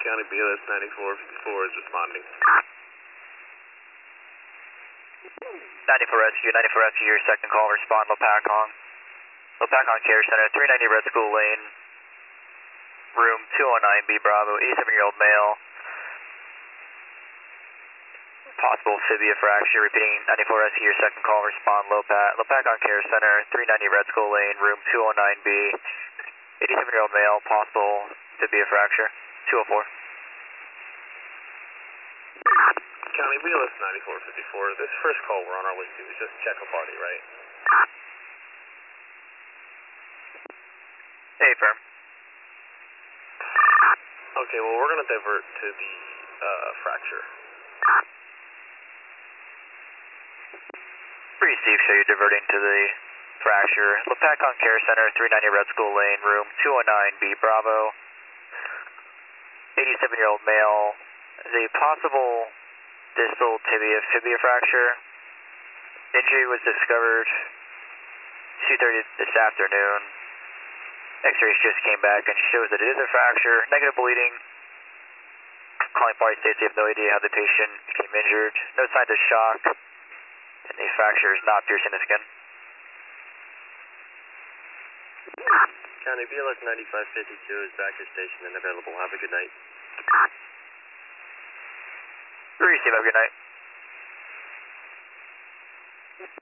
County BLS 9454 is responding. 94 Rescue, your second call, respond Lopakong. Lopakong Care Center, 390 Red School Lane, room 209B Bravo, 87-year-old male. Possible fibia fracture, repeating 94 Rescue, your second call, respond Lopakong Care Center, 390 Red School Lane, room 209B, 87-year-old male, possible fibia fracture, 204. County BLS 9454, this first call we're on our way to is just check a body, right? Hey, firm. Okay, well we're going to divert to the fracture. Receive, show you diverting to the fracture. Lopakong Care Center, 390 Red School Lane, room 209B Bravo. 87-year-old male. The possible distal fibia fracture. Injury was discovered 2:30 this afternoon. X-rays just came back and shows that it is a fracture. Negative bleeding. Calling party states they have no idea how the patient became injured. No signs of shock. And the fracture is not piercing the skin. County BLS 9552 is back to station and available. Have a good night. Receive, have a good night.